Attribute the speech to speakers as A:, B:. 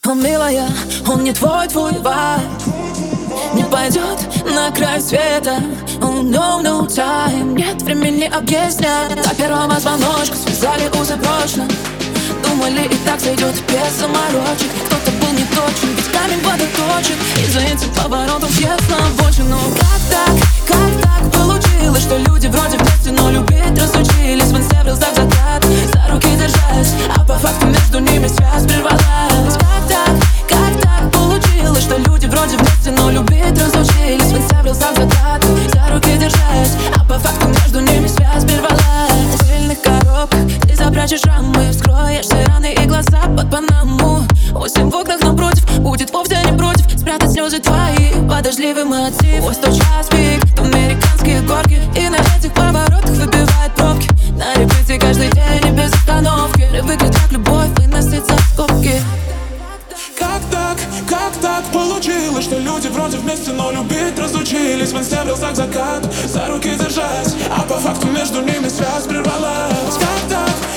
A: О, милая, он не твой вайб, не пойдет на край света. Oh, no time, нет времени объяснять. До первого звоночка связали узы прошлым. Думали, и так сойдет без заморочек. Кто-то был не точен, ведь камень водоточен. И за этим поворотом съезд на обочину. Как так получилось, что люди вроде вместе, но любить разучились? В инсте в рилсах закат, за руки держась, а по факту между ними связь прервалась. Как так получилось, что люди вроде вместе, но любить разучились? В инсте в рилсах закат, за руки держась, а по факту между ними связь прервалась. В пыльных коробках ты запрячешь рамы, вскроешь все раны и глаза под панаму. Осень в окнах напротив будет вовсе не против спрятать слезы твои под дождливый мотив. Ось тот час пик, то американские горки, и на этих поворотах выбивает пробки. На репите каждый день и без остановки. Привыкли так любовь выносится в скобки.
B: Как так получилось, что люди вроде вместе, но любить разучились? В инсте в рилсах закат, за руки держась, а по факту между ними связь прервалась. Как так